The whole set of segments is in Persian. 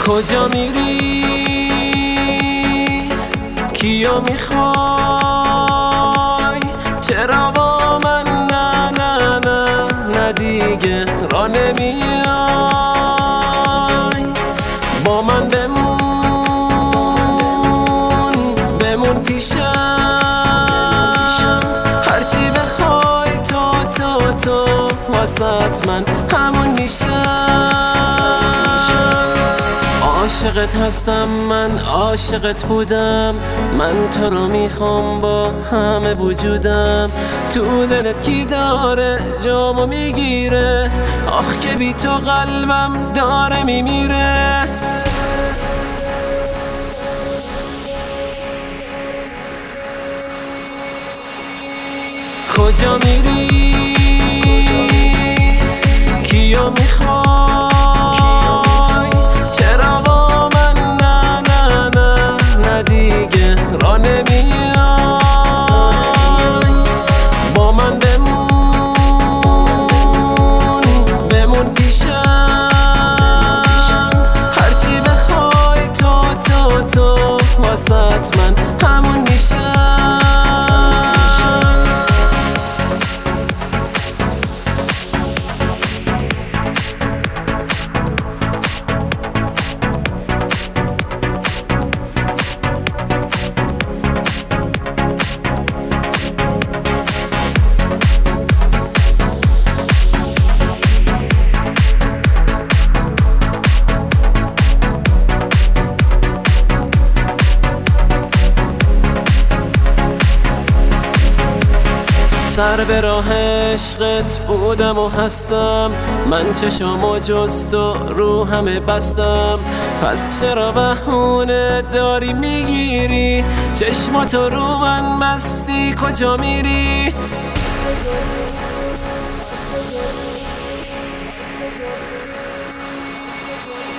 کجا میری؟ کیو میخوای؟ چرا با من نه نه نه نه دیگه را نمیای؟ با من بمون پیشم، هرچی بخوای تو واسط من همون میشم. عاشقت هستم من، عاشقت بودم من، تو رو میخوام با همه وجودم. تو دلت کی داره جامو میگیره؟ آخ که بی تو قلبم داره میمیره. کجا میری؟ کیو میخوای؟ چرا با من نه نه نه نه دیگه را نمیای؟ با من بمون پیشم، هرچی بخوای تو واسط من همون میشم. سر به راه عشقت بودم و هستم من، چشامو جز تو رو همه بستم. پس چرا بهونه داری میگیری؟ چشماتو رو من بستی، کجا میری؟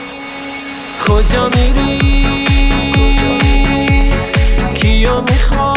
کجا میری؟ کیو میخوای؟